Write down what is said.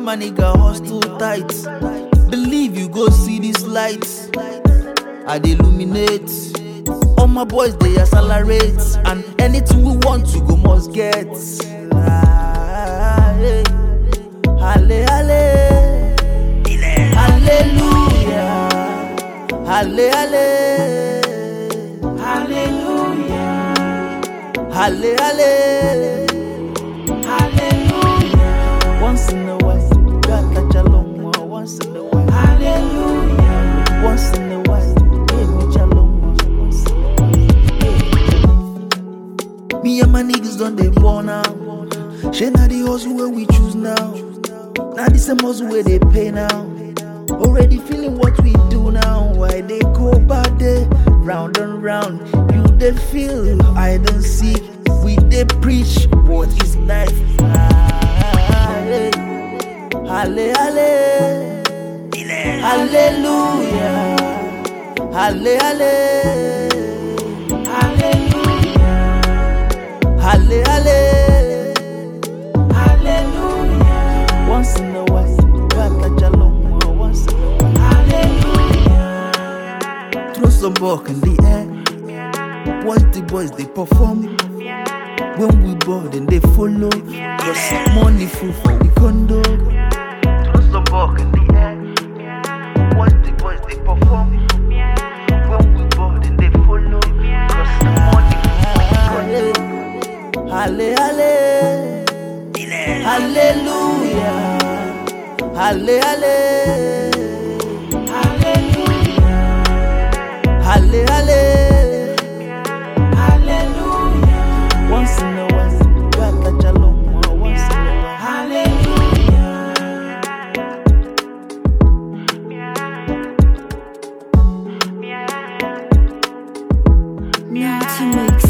my nigga hustle tight. Believe you go see this light. I dey illuminate. All my boys they accelerate, and anything we want you go must get. Halle, halle, hallelujah, halle, halle, hallelujah, halle, halle, hallelujah. Once in a while, God catch a long one. Once in a while, hallelujah. Once in a while, give me a long one. Once in a while, me and my niggas done they born now. She na the hustle where we choose now. Now the same hustle where they pay now. Already feeling what we do now. Why they go back there, round and round. You they feel, I don't see. We they preach what is life. Halle, halle, hallelujah, halle, halle, hallelujah, halle, halle, hallelujah. Once in a while, God catch a long one. Once in a while, hallelujah. Throw some buck in the air. Watch the boys they perform. When we board and they follow. Cause money full for the condo. Throw some buck in the air. Watch the boys they perform. When we board and they follow. Cause money full for the condo. Halle, halle, hallelujah, halle, halle, hallelujah, halle, halle, hallelujah. Once in a while, God catch a long one. Once in a while, hallelujah. Now to make